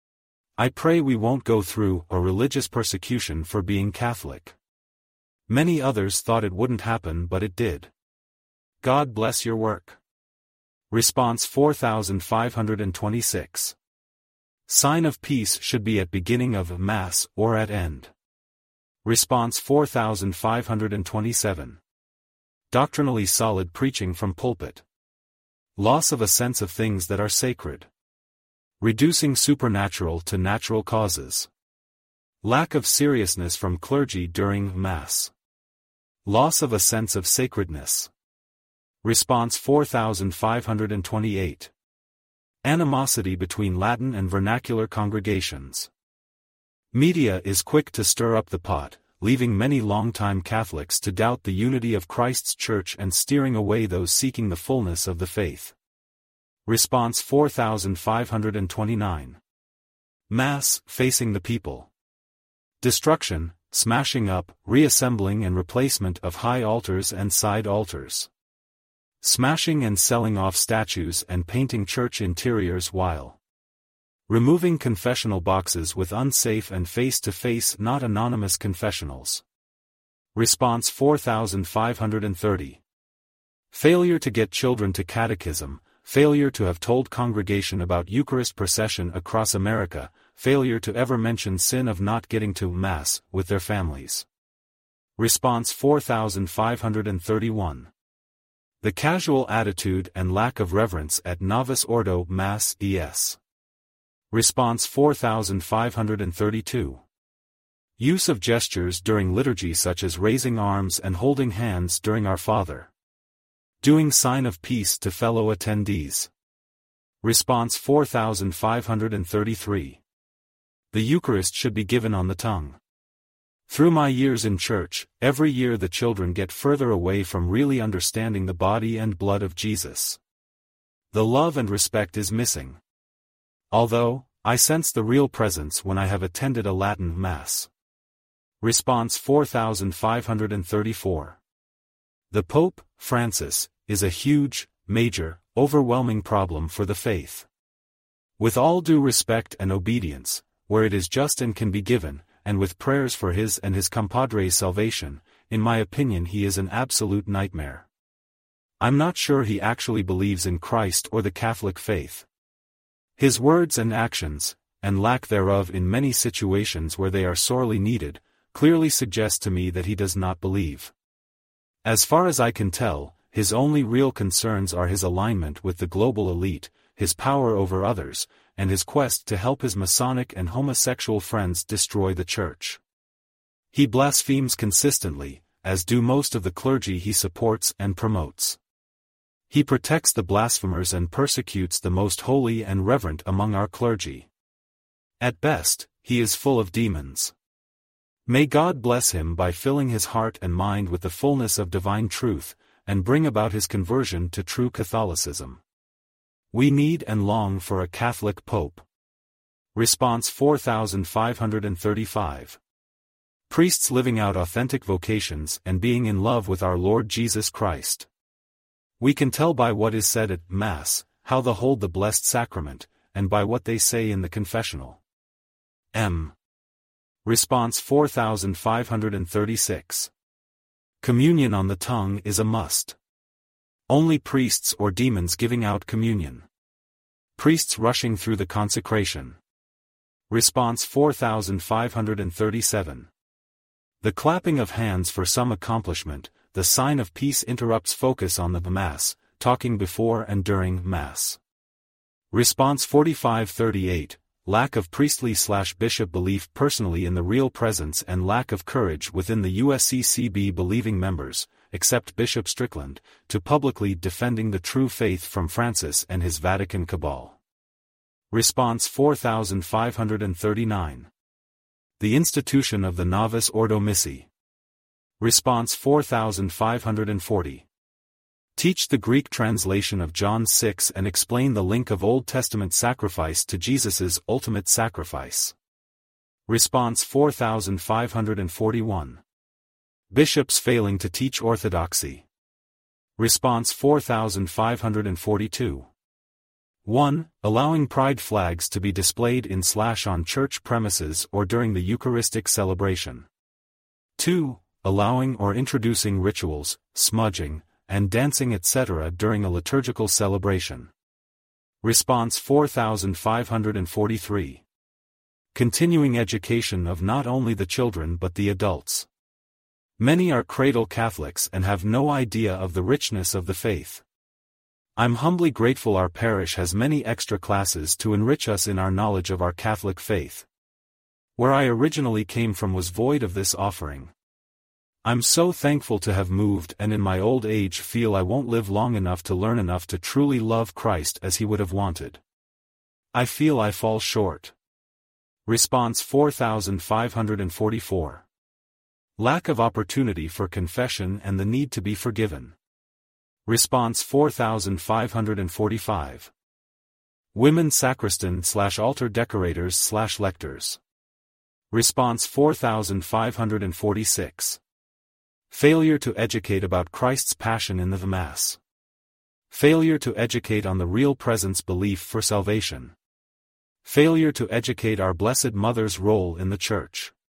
I pray we won't go through a religious persecution for being Catholic. Many others thought it wouldn't happen, but it did. God bless your work. Response four thousand five hundred twenty-six. Sign of peace should be at beginning of Mass or at end. Response four thousand five hundred twenty-seven. Doctrinally solid preaching from pulpit. Loss of a sense of things that are sacred. Reducing supernatural to natural causes. Lack of seriousness from clergy during Mass. Loss of a sense of sacredness. Response four thousand five hundred twenty-eight. Animosity between Latin and vernacular congregations. Media is quick to stir up the pot, leaving many longtime Catholics to doubt the unity of Christ's Church and steering away those seeking the fullness of the faith. Response four thousand five hundred twenty-nine. Mass facing the people. Destruction, smashing up, reassembling and replacement of high altars and side altars. Smashing and selling off statues and painting church interiors while removing confessional boxes with unsafe and face-to-face not anonymous confessionals. Response four thousand five hundred thirty. Failure to get children to catechism, failure to have told congregation about Eucharist procession across America, failure to ever mention sin of not getting to Mass with their families. Response four thousand five hundred thirty-one. The casual attitude and lack of reverence at Novice Ordo Mass es. Response four thousand five hundred thirty-two. Use of gestures during liturgy such as raising arms and holding hands during Our Father. Doing sign of peace to fellow attendees. Response four thousand five hundred thirty-three. The Eucharist should be given on the tongue. Through my years in church, every year the children get further away from really understanding the body and blood of Jesus. The love and respect is missing. Although, I sense the real presence when I have attended a Latin Mass. Response four thousand five hundred thirty-four. The Pope, Francis, is a huge, major, overwhelming problem for the faith. With all due respect and obedience, where it is just and can be given, and with prayers for his and his compadre's salvation, in my opinion he is an absolute nightmare. I'm not sure he actually believes in Christ or the Catholic faith. His words and actions, and lack thereof in many situations where they are sorely needed, clearly suggest to me that he does not believe. As far as I can tell, his only real concerns are his alignment with the global elite, his power over others, and his quest to help his Masonic and homosexual friends destroy the Church. He blasphemes consistently, as do most of the clergy he supports and promotes. He protects the blasphemers and persecutes the most holy and reverent among our clergy. At best, he is full of demons. May God bless him by filling his heart and mind with the fullness of divine truth, and bring about his conversion to true Catholicism. We need and long for a Catholic Pope. Response four thousand five hundred thirty-five. Priests living out authentic vocations and being in love with our Lord Jesus Christ. We can tell by what is said at Mass, how they hold the Blessed Sacrament, and by what they say in the confessional. M. Response four thousand five hundred thirty-six. Communion on the tongue is a must. Only priests or demons giving out communion. Priests rushing through the consecration. Response four thousand five hundred thirty-seven. The clapping of hands for some accomplishment, the sign of peace interrupts focus on the Mass, talking before and during Mass. Response forty-five thirty-eight. Lack of priestly slash bishop belief personally in the real presence and lack of courage within the U S C C B believing members, except Bishop Strickland, to publicly defending the true faith from Francis and his Vatican cabal. Response four thousand five hundred thirty-nine. The institution of the Novice Ordo Missae. Response four thousand five hundred forty. Teach the Greek translation of John six and explain the link of Old Testament sacrifice to Jesus's ultimate sacrifice. Response four thousand five hundred forty-one. Bishops failing to teach orthodoxy. Response four thousand five hundred forty-two. one. Allowing pride flags to be displayed in slash on church premises or during the Eucharistic celebration. two. Allowing or introducing rituals, smudging, and dancing et cetera during a liturgical celebration. Response four thousand five hundred forty-three. Continuing education of not only the children but the adults. Many are cradle Catholics and have no idea of the richness of the faith. I'm humbly grateful our parish has many extra classes to enrich us in our knowledge of our Catholic faith. Where I originally came from was void of this offering. I'm so thankful to have moved and in my old age feel I won't live long enough to learn enough to truly love Christ as he would have wanted. I feel I fall short. Response four thousand five hundred forty-four. Lack of opportunity for confession and the need to be forgiven. Response four thousand five hundred forty-five. Women sacristan slash altar decorators slash lectors. Response four thousand five hundred forty-six. Failure to educate about Christ's passion in the Mass. Failure to educate on the real presence belief for salvation. Failure to educate our Blessed Mother's role in the Church.